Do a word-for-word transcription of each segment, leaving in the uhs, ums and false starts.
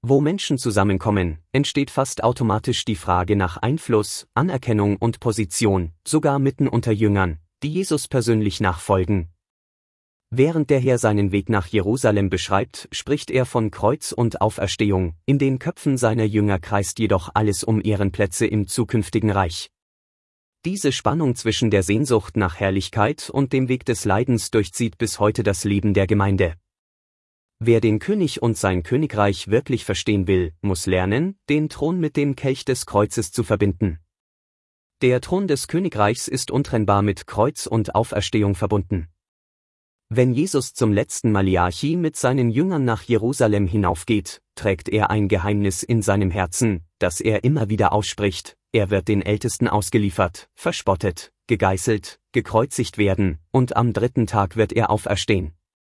Wo Menschen zusammenkommen, entsteht fast automatisch die Frage nach Einfluss, Anerkennung und Position, sogar mitten unter Jüngern, die Jesus persönlich nachfolgen. Während der Herr seinen Weg nach Jerusalem beschreibt, spricht er von Kreuz und Auferstehung, in den Köpfen seiner Jünger kreist jedoch alles um Ehrenplätze im zukünftigen Reich. Diese Spannung zwischen der Sehnsucht nach Herrlichkeit und dem Weg des Leidens durchzieht bis heute das Leben der Gemeinde. Wer den König und sein Königreich wirklich verstehen will, muss lernen, den Thron mit dem Kelch des Kreuzes zu verbinden. Der Thron des Königreichs ist untrennbar mit Kreuz und Auferstehung verbunden. Wenn Jesus zum letzten Maliachi mit seinen Jüngern nach Jerusalem hinaufgeht, trägt er ein Geheimnis in seinem Herzen, das er immer wieder ausspricht: Er wird den Ältesten ausgeliefert, verspottet, gegeißelt, gekreuzigt werden, und am dritten Tag wird er auferstehen.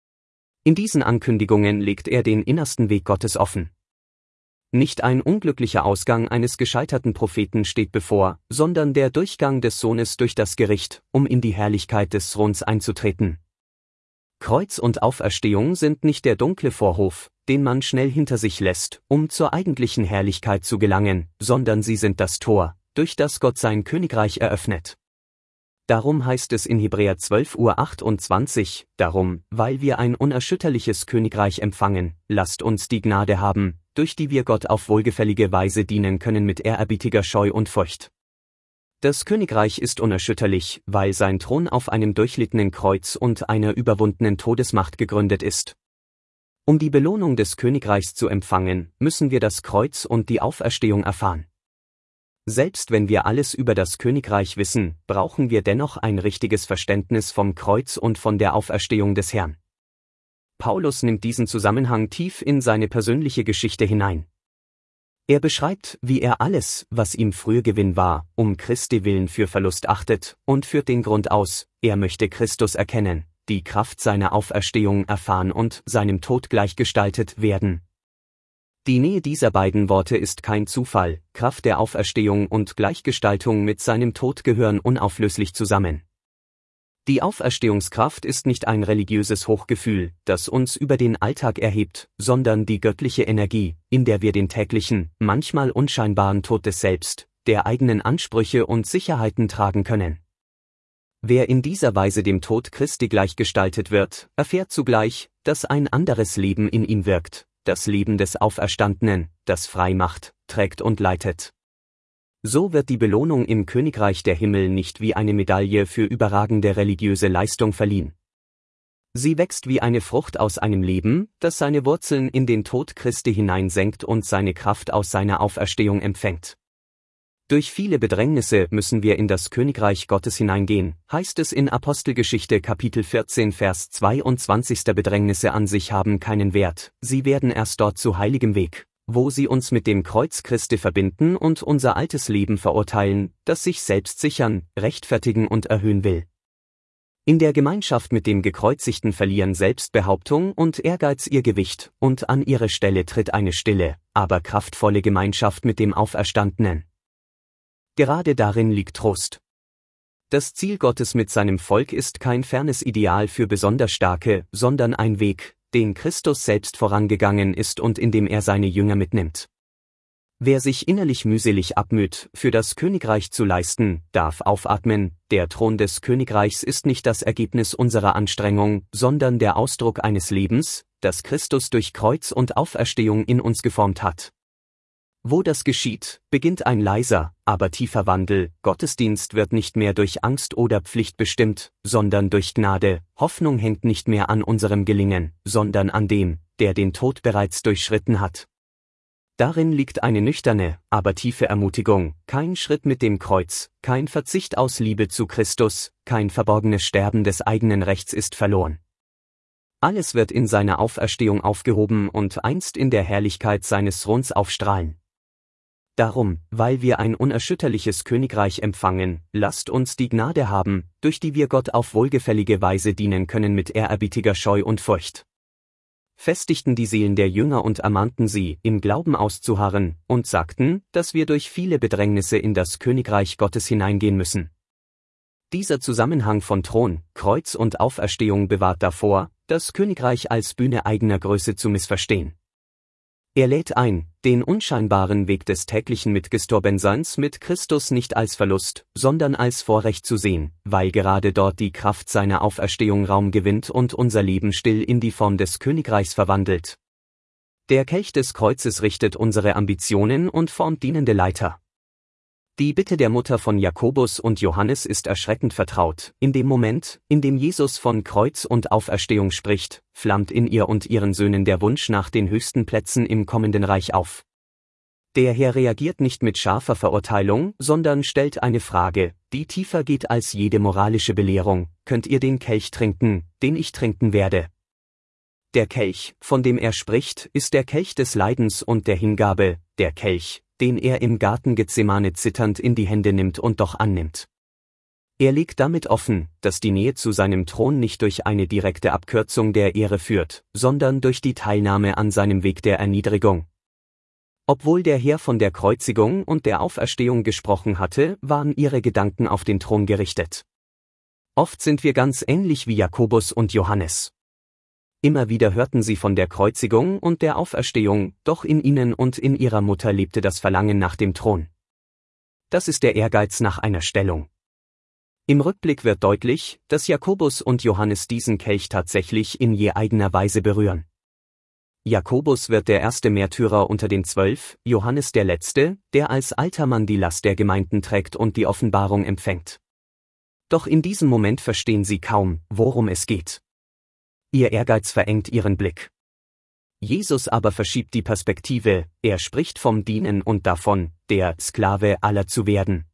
In diesen Ankündigungen legt er den innersten Weg Gottes offen. Nicht ein unglücklicher Ausgang eines gescheiterten Propheten steht bevor, sondern der Durchgang des Sohnes durch das Gericht, um in die Herrlichkeit des Throns einzutreten. Kreuz und Auferstehung sind nicht der dunkle Vorhof, den man schnell hinter sich lässt, um zur eigentlichen Herrlichkeit zu gelangen, sondern sie sind das Tor, durch das Gott sein Königreich eröffnet. Darum heißt es in Hebräer zwölf Uhr achtundzwanzig, darum, weil wir ein unerschütterliches Königreich empfangen, lasst uns die Gnade haben, durch die wir Gott auf wohlgefällige Weise dienen können mit ehrerbietiger Scheu und Furcht. Das Königreich ist unerschütterlich, weil sein Thron auf einem durchlittenen Kreuz und einer überwundenen Todesmacht gegründet ist. Um die Belohnung des Königreichs zu empfangen, müssen wir das Kreuz und die Auferstehung erfahren. Selbst wenn wir alles über das Königreich wissen, brauchen wir dennoch ein richtiges Verständnis vom Kreuz und von der Auferstehung des Herrn. Paulus nimmt diesen Zusammenhang tief in seine persönliche Geschichte hinein. Er beschreibt, wie er alles, was ihm früher Gewinn war, um Christi willen für Verlust achtet, und führt den Grund aus: Er möchte Christus erkennen, die Kraft seiner Auferstehung erfahren und seinem Tod gleichgestaltet werden. Die Nähe dieser beiden Worte ist kein Zufall, Kraft der Auferstehung und Gleichgestaltung mit seinem Tod gehören unauflöslich zusammen. Die Auferstehungskraft ist nicht ein religiöses Hochgefühl, das uns über den Alltag erhebt, sondern die göttliche Energie, in der wir den täglichen, manchmal unscheinbaren Tod des Selbst, der eigenen Ansprüche und Sicherheiten tragen können. Wer in dieser Weise dem Tod Christi gleichgestaltet wird, erfährt zugleich, dass ein anderes Leben in ihm wirkt, das Leben des Auferstandenen, das frei macht, trägt und leitet. So wird die Belohnung im Königreich der Himmel nicht wie eine Medaille für überragende religiöse Leistung verliehen. Sie wächst wie eine Frucht aus einem Leben, das seine Wurzeln in den Tod Christi hineinsenkt und seine Kraft aus seiner Auferstehung empfängt. Durch viele Bedrängnisse müssen wir in das Königreich Gottes hineingehen, heißt es in Apostelgeschichte Kapitel vierzehn Vers zweiundzwanzig. Bedrängnisse an sich haben keinen Wert, sie werden erst dort zu heiligem Weg, wo sie uns mit dem Kreuz Christi verbinden und unser altes Leben verurteilen, das sich selbst sichern, rechtfertigen und erhöhen will. In der Gemeinschaft mit dem Gekreuzigten verlieren Selbstbehauptung und Ehrgeiz ihr Gewicht, und an ihre Stelle tritt eine stille, aber kraftvolle Gemeinschaft mit dem Auferstandenen. Gerade darin liegt Trost. Das Ziel Gottes mit seinem Volk ist kein fernes Ideal für besonders Starke, sondern ein Weg, den Christus selbst vorangegangen ist und in dem er seine Jünger mitnimmt. Wer sich innerlich mühselig abmüht, für das Königreich zu leisten, darf aufatmen: Der Thron des Königreichs ist nicht das Ergebnis unserer Anstrengung, sondern der Ausdruck eines Lebens, das Christus durch Kreuz und Auferstehung in uns geformt hat. Wo das geschieht, beginnt ein leiser, aber tiefer Wandel. Gottesdienst wird nicht mehr durch Angst oder Pflicht bestimmt, sondern durch Gnade. Hoffnung hängt nicht mehr an unserem Gelingen, sondern an dem, der den Tod bereits durchschritten hat. Darin liegt eine nüchterne, aber tiefe Ermutigung: Kein Schritt mit dem Kreuz, kein Verzicht aus Liebe zu Christus, kein verborgenes Sterben des eigenen Rechts ist verloren. Alles wird in seiner Auferstehung aufgehoben und einst in der Herrlichkeit seines Throns aufstrahlen. Darum, weil wir ein unerschütterliches Königreich empfangen, lasst uns die Gnade haben, durch die wir Gott auf wohlgefällige Weise dienen können mit ehrerbietiger Scheu und Furcht. Festigten die Seelen der Jünger und ermahnten sie, im Glauben auszuharren, und sagten, dass wir durch viele Bedrängnisse in das Königreich Gottes hineingehen müssen. Dieser Zusammenhang von Thron, Kreuz und Auferstehung bewahrt davor, das Königreich als Bühne eigener Größe zu missverstehen. Er lädt ein, den unscheinbaren Weg des täglichen Mitgestorbenseins mit Christus nicht als Verlust, sondern als Vorrecht zu sehen, weil gerade dort die Kraft seiner Auferstehung Raum gewinnt und unser Leben still in die Form des Königreichs verwandelt. Der Kelch des Kreuzes richtet unsere Ambitionen und formt dienende Leiter. Die Bitte der Mutter von Jakobus und Johannes ist erschreckend vertraut. In dem Moment, in dem Jesus von Kreuz und Auferstehung spricht, flammt in ihr und ihren Söhnen der Wunsch nach den höchsten Plätzen im kommenden Reich auf. Der Herr reagiert nicht mit scharfer Verurteilung, sondern stellt eine Frage, die tiefer geht als jede moralische Belehrung: Könnt ihr den Kelch trinken, den ich trinken werde? Der Kelch, von dem er spricht, ist der Kelch des Leidens und der Hingabe, der Kelch, den er im Garten Gethsemane zitternd in die Hände nimmt und doch annimmt. Er legt damit offen, dass die Nähe zu seinem Thron nicht durch eine direkte Abkürzung der Ehre führt, sondern durch die Teilnahme an seinem Weg der Erniedrigung. Obwohl der Herr von der Kreuzigung und der Auferstehung gesprochen hatte, waren ihre Gedanken auf den Thron gerichtet. Oft sind wir ganz ähnlich wie Jakobus und Johannes. Immer wieder hörten sie von der Kreuzigung und der Auferstehung, doch in ihnen und in ihrer Mutter lebte das Verlangen nach dem Thron. Das ist der Ehrgeiz nach einer Stellung. Im Rückblick wird deutlich, dass Jakobus und Johannes diesen Kelch tatsächlich in je eigener Weise berühren. Jakobus wird der erste Märtyrer unter den Zwölf, Johannes der letzte, der als alter Mann die Last der Gemeinden trägt und die Offenbarung empfängt. Doch in diesem Moment verstehen sie kaum, worum es geht. Ihr Ehrgeiz verengt ihren Blick. Jesus aber verschiebt die Perspektive, er spricht vom Dienen und davon, der Sklave aller zu werden.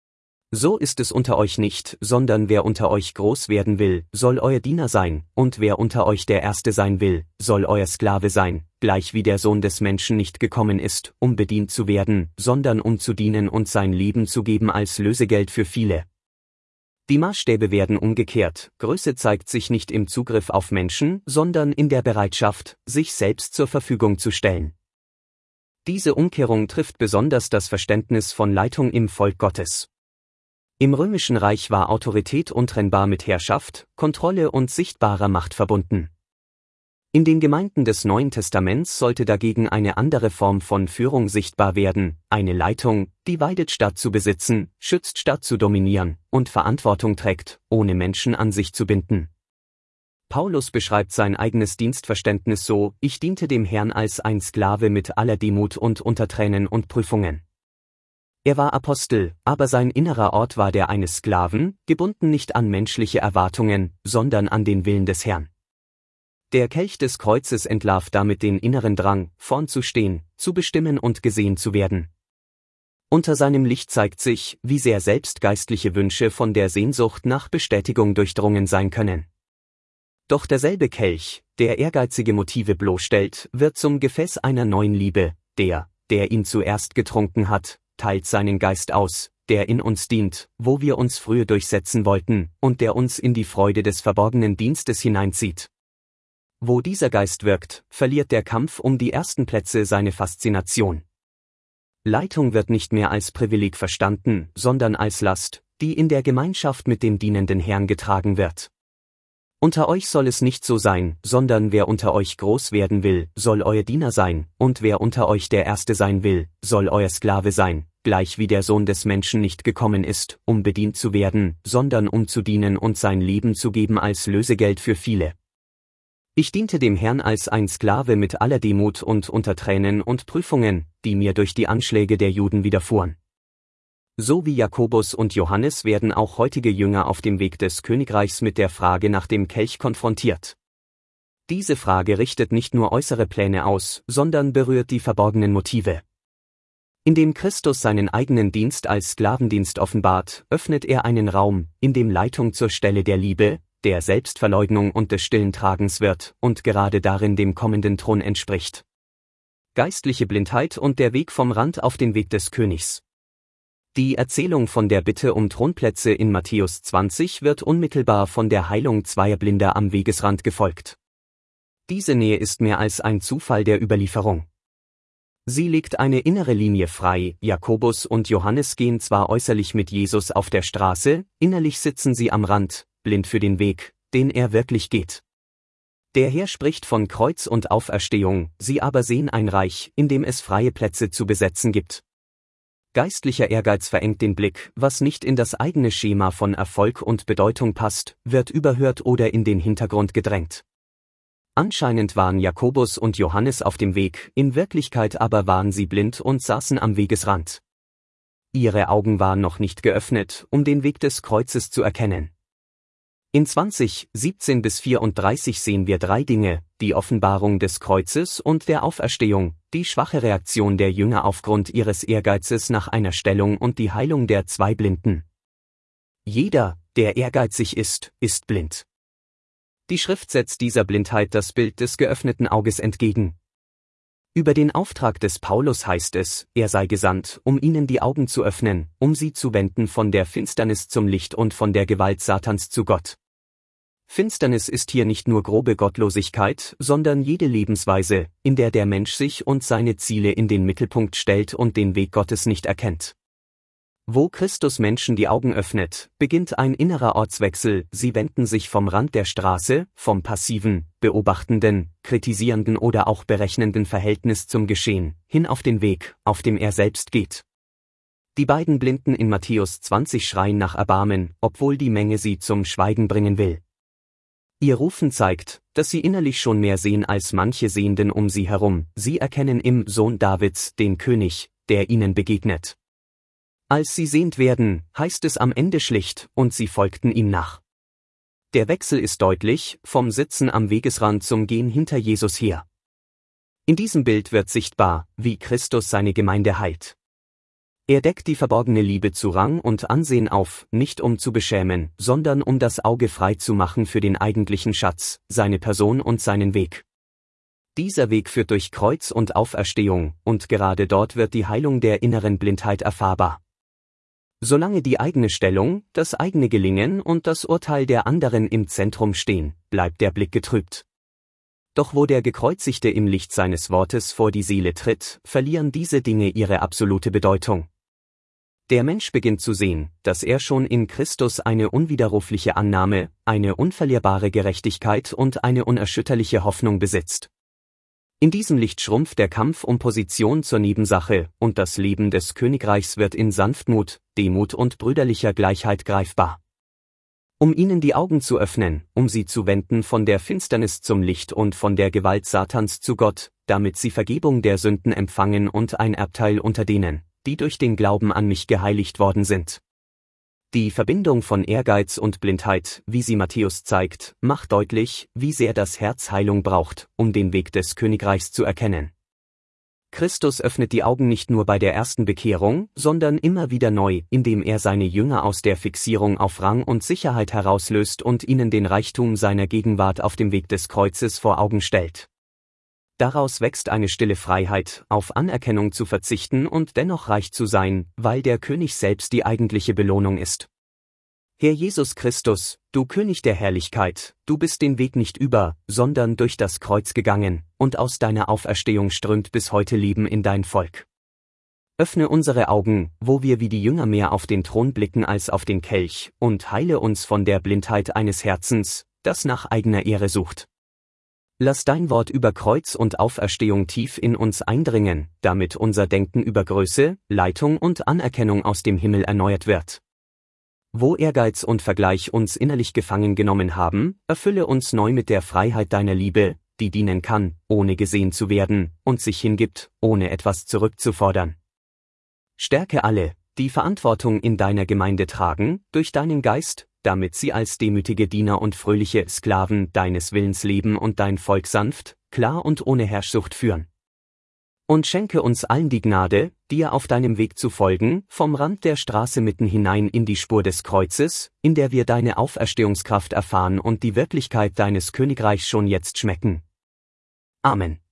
So ist es unter euch nicht, sondern wer unter euch groß werden will, soll euer Diener sein, und wer unter euch der Erste sein will, soll euer Sklave sein, gleich wie der Sohn des Menschen nicht gekommen ist, um bedient zu werden, sondern um zu dienen und sein Leben zu geben als Lösegeld für viele. Die Maßstäbe werden umgekehrt, Größe zeigt sich nicht im Zugriff auf Menschen, sondern in der Bereitschaft, sich selbst zur Verfügung zu stellen. Diese Umkehrung trifft besonders das Verständnis von Leitung im Volk Gottes. Im Römischen Reich war Autorität untrennbar mit Herrschaft, Kontrolle und sichtbarer Macht verbunden. In den Gemeinden des Neuen Testaments sollte dagegen eine andere Form von Führung sichtbar werden, eine Leitung, die weidet statt zu besitzen, schützt statt zu dominieren und Verantwortung trägt, ohne Menschen an sich zu binden. Paulus beschreibt sein eigenes Dienstverständnis so: Ich diente dem Herrn als ein Sklave mit aller Demut und unter Tränen und Prüfungen. Er war Apostel, aber sein innerer Ort war der eines Sklaven, gebunden nicht an menschliche Erwartungen, sondern an den Willen des Herrn. Der Kelch des Kreuzes entlarvt damit den inneren Drang, vorn zu stehen, zu bestimmen und gesehen zu werden. Unter seinem Licht zeigt sich, wie sehr selbst geistliche Wünsche von der Sehnsucht nach Bestätigung durchdrungen sein können. Doch derselbe Kelch, der ehrgeizige Motive bloßstellt, wird zum Gefäß einer neuen Liebe. Der, der ihn zuerst getrunken hat, teilt seinen Geist aus, der in uns dient, wo wir uns früher durchsetzen wollten, und der uns in die Freude des verborgenen Dienstes hineinzieht. Wo dieser Geist wirkt, verliert der Kampf um die ersten Plätze seine Faszination. Leitung wird nicht mehr als Privileg verstanden, sondern als Last, die in der Gemeinschaft mit dem dienenden Herrn getragen wird. Unter euch soll es nicht so sein, sondern wer unter euch groß werden will, soll euer Diener sein, und wer unter euch der Erste sein will, soll euer Sklave sein, gleich wie der Sohn des Menschen nicht gekommen ist, um bedient zu werden, sondern um zu dienen und sein Leben zu geben als Lösegeld für viele. Ich diente dem Herrn als ein Sklave mit aller Demut und unter Tränen und Prüfungen, die mir durch die Anschläge der Juden widerfuhren. So wie Jakobus und Johannes werden auch heutige Jünger auf dem Weg des Königreichs mit der Frage nach dem Kelch konfrontiert. Diese Frage richtet nicht nur äußere Pläne aus, sondern berührt die verborgenen Motive. Indem Christus seinen eigenen Dienst als Sklavendienst offenbart, öffnet er einen Raum, in dem Leitung zur Stelle der Liebe, der Selbstverleugnung und des stillen Tragens wird und gerade darin dem kommenden Thron entspricht. Geistliche Blindheit und der Weg vom Rand auf den Weg des Königs. Die Erzählung von der Bitte um Thronplätze in Matthäus zwanzig wird unmittelbar von der Heilung zweier Blinder am Wegesrand gefolgt. Diese Nähe ist mehr als ein Zufall der Überlieferung. Sie legt eine innere Linie frei. Jakobus und Johannes gehen zwar äußerlich mit Jesus auf der Straße, innerlich sitzen sie am Rand, blind für den Weg, den er wirklich geht. Der Herr spricht von Kreuz und Auferstehung, sie aber sehen ein Reich, in dem es freie Plätze zu besetzen gibt. Geistlicher Ehrgeiz verengt den Blick, was nicht in das eigene Schema von Erfolg und Bedeutung passt, wird überhört oder in den Hintergrund gedrängt. Anscheinend waren Jakobus und Johannes auf dem Weg, in Wirklichkeit aber waren sie blind und saßen am Wegesrand. Ihre Augen waren noch nicht geöffnet, um den Weg des Kreuzes zu erkennen. In zwanzig, siebzehn bis vierunddreißig sehen wir drei Dinge: die Offenbarung des Kreuzes und der Auferstehung, die schwache Reaktion der Jünger aufgrund ihres Ehrgeizes nach einer Stellung und die Heilung der zwei Blinden. Jeder, der ehrgeizig ist, ist blind. Die Schrift setzt dieser Blindheit das Bild des geöffneten Auges entgegen. Über den Auftrag des Paulus heißt es, er sei gesandt, um ihnen die Augen zu öffnen, um sie zu wenden von der Finsternis zum Licht und von der Gewalt Satans zu Gott. Finsternis ist hier nicht nur grobe Gottlosigkeit, sondern jede Lebensweise, in der der Mensch sich und seine Ziele in den Mittelpunkt stellt und den Weg Gottes nicht erkennt. Wo Christus Menschen die Augen öffnet, beginnt ein innerer Ortswechsel, sie wenden sich vom Rand der Straße, vom passiven, beobachtenden, kritisierenden oder auch berechnenden Verhältnis zum Geschehen, hin auf den Weg, auf dem er selbst geht. Die beiden Blinden in Matthäus zwanzig schreien nach Erbarmen, obwohl die Menge sie zum Schweigen bringen will. Ihr Rufen zeigt, dass sie innerlich schon mehr sehen als manche Sehenden um sie herum, sie erkennen im Sohn Davids den König, der ihnen begegnet. Als sie sehend werden, heißt es am Ende schlicht, und sie folgten ihm nach. Der Wechsel ist deutlich, vom Sitzen am Wegesrand zum Gehen hinter Jesus her. In diesem Bild wird sichtbar, wie Christus seine Gemeinde heilt. Er deckt die verborgene Liebe zu Rang und Ansehen auf, nicht um zu beschämen, sondern um das Auge frei zu machen für den eigentlichen Schatz, seine Person und seinen Weg. Dieser Weg führt durch Kreuz und Auferstehung, und gerade dort wird die Heilung der inneren Blindheit erfahrbar. Solange die eigene Stellung, das eigene Gelingen und das Urteil der anderen im Zentrum stehen, bleibt der Blick getrübt. Doch wo der Gekreuzigte im Licht seines Wortes vor die Seele tritt, verlieren diese Dinge ihre absolute Bedeutung. Der Mensch beginnt zu sehen, dass er schon in Christus eine unwiderrufliche Annahme, eine unverlierbare Gerechtigkeit und eine unerschütterliche Hoffnung besitzt. In diesem Licht schrumpft der Kampf um Position zur Nebensache, und das Leben des Königreichs wird in Sanftmut, Demut und brüderlicher Gleichheit greifbar. Um ihnen die Augen zu öffnen, um sie zu wenden von der Finsternis zum Licht und von der Gewalt Satans zu Gott, damit sie Vergebung der Sünden empfangen und ein Erbteil unter denen, die durch den Glauben an mich geheiligt worden sind. Die Verbindung von Ehrgeiz und Blindheit, wie sie Matthäus zeigt, macht deutlich, wie sehr das Herz Heilung braucht, um den Weg des Königreichs zu erkennen. Christus öffnet die Augen nicht nur bei der ersten Bekehrung, sondern immer wieder neu, indem er seine Jünger aus der Fixierung auf Rang und Sicherheit herauslöst und ihnen den Reichtum seiner Gegenwart auf dem Weg des Kreuzes vor Augen stellt. Daraus wächst eine stille Freiheit, auf Anerkennung zu verzichten und dennoch reich zu sein, weil der König selbst die eigentliche Belohnung ist. Herr Jesus Christus, du König der Herrlichkeit, du bist den Weg nicht über, sondern durch das Kreuz gegangen, und aus deiner Auferstehung strömt bis heute Leben in dein Volk. Öffne unsere Augen, wo wir wie die Jünger mehr auf den Thron blicken als auf den Kelch, und heile uns von der Blindheit eines Herzens, das nach eigener Ehre sucht. Lass dein Wort über Kreuz und Auferstehung tief in uns eindringen, damit unser Denken über Größe, Leitung und Anerkennung aus dem Himmel erneuert wird. Wo Ehrgeiz und Vergleich uns innerlich gefangen genommen haben, erfülle uns neu mit der Freiheit deiner Liebe, die dienen kann, ohne gesehen zu werden, und sich hingibt, ohne etwas zurückzufordern. Stärke alle, die Verantwortung in deiner Gemeinde tragen, durch deinen Geist, damit sie als demütige Diener und fröhliche Sklaven deines Willens leben und dein Volk sanft, klar und ohne Herrschsucht führen. Und schenke uns allen die Gnade, dir auf deinem Weg zu folgen, vom Rand der Straße mitten hinein in die Spur des Kreuzes, in der wir deine Auferstehungskraft erfahren und die Wirklichkeit deines Königreichs schon jetzt schmecken. Amen.